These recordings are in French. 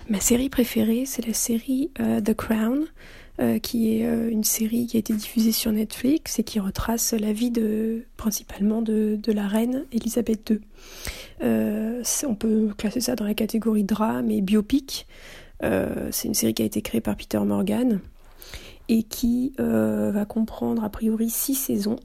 Ma série préférée, c'est la série The Crown, qui est une série qui a été diffusée sur Netflix et qui retrace la vie principalement de la reine Elisabeth II. On peut classer ça dans la catégorie drame et biopic. C'est une série qui a été créée par Peter Morgan et qui va comprendre a priori 6 saisons.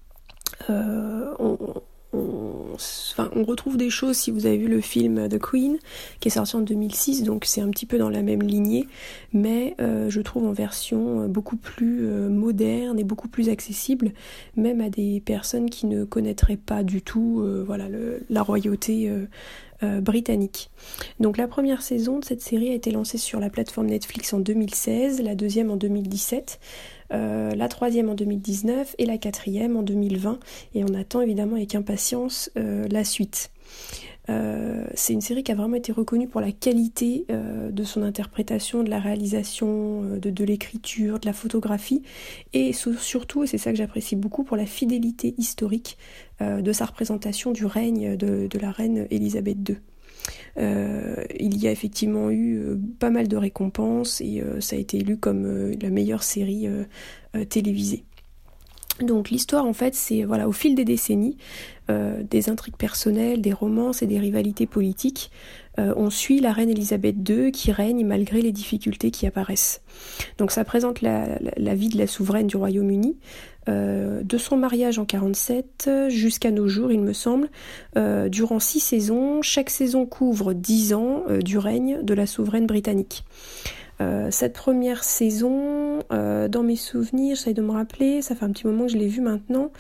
On retrouve des choses si vous avez vu le film The Queen qui est sorti en 2006, donc c'est un petit peu dans la même lignée, mais je trouve en version beaucoup plus moderne et beaucoup plus accessible, même à des personnes qui ne connaîtraient pas du tout la royauté britannique. Donc la première saison de cette série a été lancée sur la plateforme Netflix en 2016, la deuxième en 2017, la troisième en 2019 et la quatrième en 2020, et on attend évidemment avec impatience la suite. C'est une série qui a vraiment été reconnue pour la qualité de son interprétation, de la réalisation, de l'écriture, de la photographie, et surtout, et c'est ça que j'apprécie beaucoup, pour la fidélité historique de sa représentation du règne de la reine Elisabeth II. Il y a effectivement eu pas mal de récompenses et ça a été élu comme la meilleure série télévisée. Donc l'histoire en fait c'est au fil des décennies, des intrigues personnelles, des romances et des rivalités politiques, on suit la reine Elisabeth II qui règne malgré les difficultés qui apparaissent. Donc ça présente la vie de la souveraine du Royaume-Uni, de son mariage en 1947 jusqu'à nos jours il me semble, durant 6 saisons, chaque saison couvre 10 ans du règne de la souveraine britannique. Cette première saison, dans mes souvenirs, j'essaie de me rappeler, ça fait un petit moment que je l'ai vue maintenant,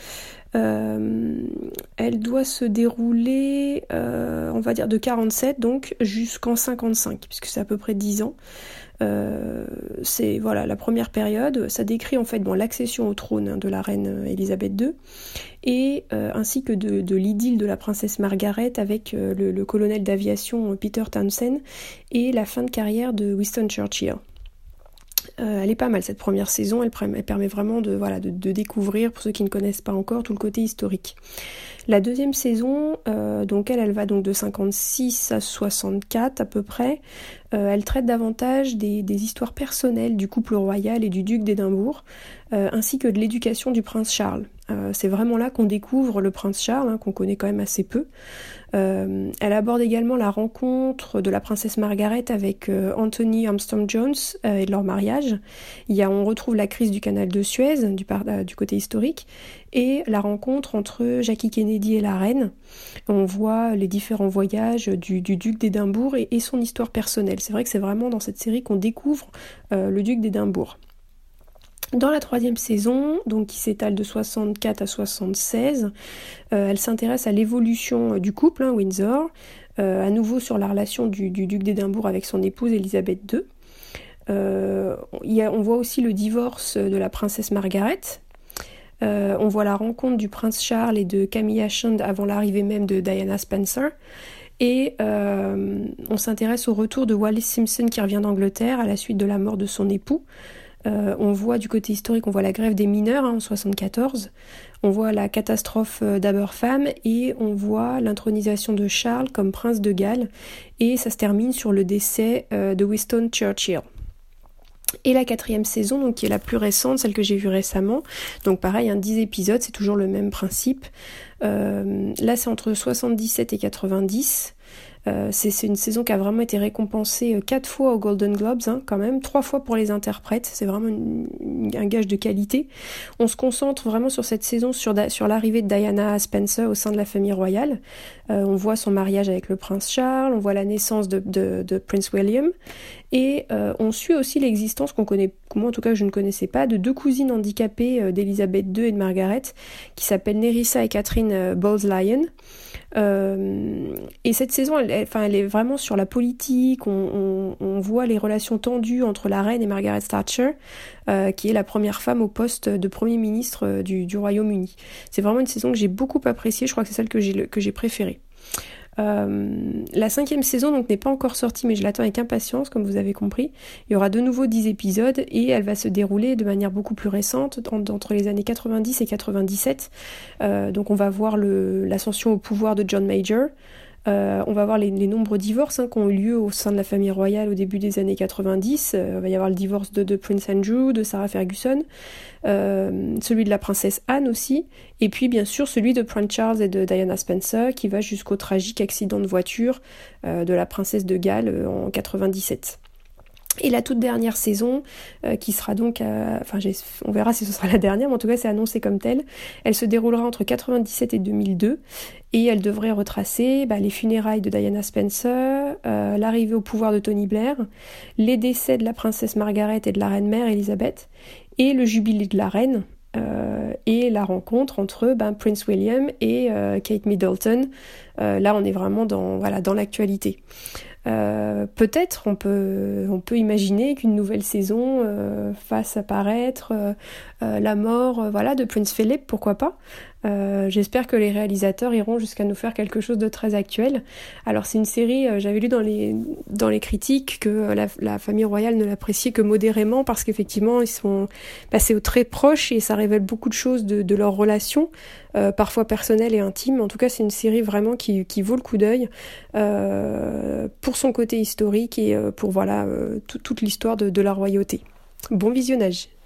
elle doit se dérouler, on va dire de 47 donc jusqu'en 55, puisque c'est à peu près 10 ans. C'est la première période, ça décrit en fait l'accession au trône de la reine Elisabeth II et ainsi que de l'idylle de la princesse Margaret avec le colonel d'aviation Peter Townsend et la fin de carrière de Winston Churchill. Elle est pas mal cette première saison, elle permet vraiment de découvrir, pour ceux qui ne connaissent pas encore, tout le côté historique. La deuxième saison, elle va donc de 56 à 64 à peu près. Elle traite davantage des histoires personnelles du couple royal et du duc d'Édimbourg, ainsi que de l'éducation du prince Charles. C'est vraiment là qu'on découvre le prince Charles, qu'on connaît quand même assez peu. Elle aborde également la rencontre de la princesse Margaret avec Anthony Armstrong-Jones et de leur mariage. On retrouve la crise du canal de Suez, du côté historique, et la rencontre entre Jackie Kennedy et la reine. On voit les différents voyages du duc d'Édimbourg et son histoire personnelle. C'est vrai que c'est vraiment dans cette série qu'on découvre le duc d'Édimbourg. Dans la troisième saison, donc qui s'étale de 64 à 76, elle s'intéresse à l'évolution du couple, Windsor, à nouveau sur la relation du duc d'Édimbourg avec son épouse Elisabeth II. On voit aussi le divorce de la princesse Margaret. On voit la rencontre du prince Charles et de Camilla Shand avant l'arrivée même de Diana Spencer. Et on s'intéresse au retour de Wallis Simpson qui revient d'Angleterre à la suite de la mort de son époux. On voit du côté historique, on voit la grève des mineurs en 1974, on voit la catastrophe d'Aberfam et on voit l'intronisation de Charles comme prince de Galles, et ça se termine sur le décès de Winston Churchill. Et la quatrième saison, donc qui est la plus récente, celle que j'ai vue récemment, donc pareil, 10 épisodes, c'est toujours le même principe. Là c'est entre 77 et 90. C'est une saison qui a vraiment été récompensée 4 fois aux Golden Globes, quand même, 3 fois pour les interprètes, c'est vraiment un gage de qualité. On se concentre vraiment sur cette saison, sur l'arrivée de Diana Spencer au sein de la famille royale. On voit son mariage avec le prince Charles, on voit la naissance de Prince William, et on suit aussi l'existence qu'on connaît, moi en tout cas je ne connaissais pas, de 2 cousines handicapées d'Elisabeth II et de Margaret, qui s'appellent Nerissa et Catherine Bowles-Lyon. Et cette saison, elle est vraiment sur la politique. On voit les relations tendues entre la reine et Margaret Thatcher, qui est la première femme au poste de Premier ministre du Royaume-Uni. C'est vraiment une saison que j'ai beaucoup appréciée, je crois que c'est celle que j'ai préférée. La 5e saison donc n'est pas encore sortie, mais je l'attends avec impatience, comme vous avez compris. Il y aura de nouveau 10 épisodes et elle va se dérouler de manière beaucoup plus récente, entre les années 90 et 97. Donc on va voir l'ascension au pouvoir de John Major, On va voir les nombreux divorces qui ont eu lieu au sein de la famille royale au début des années 90. Il va y avoir le divorce de Prince Andrew, de Sarah Ferguson, celui de la princesse Anne aussi, et puis bien sûr celui de Prince Charles et de Diana Spencer qui va jusqu'au tragique accident de voiture de la princesse de Galles en 97. Et la toute dernière saison, qui sera donc, on verra si ce sera la dernière, mais en tout cas c'est annoncé comme telle, elle se déroulera entre 97 et 2002, et elle devrait retracer les funérailles de Diana Spencer, l'arrivée au pouvoir de Tony Blair, les décès de la princesse Margaret et de la reine-mère Elisabeth, et le jubilé de la reine, et la rencontre entre Prince William et Kate Middleton. Là on est vraiment dans l'actualité. Peut-être on peut imaginer qu'une nouvelle saison fasse apparaître la mort de Prince Philip, pourquoi pas. J'espère que les réalisateurs iront jusqu'à nous faire quelque chose de très actuel. Alors c'est une série, j'avais lu dans les critiques que la famille royale ne l'appréciait que modérément parce qu'effectivement ils sont c'est très proches et ça révèle beaucoup de choses de leur relation, parfois personnelles et intimes. En tout cas c'est une série vraiment qui vaut le coup d'œil pour son côté historique et pour toute l'histoire de la royauté. Bon visionnage.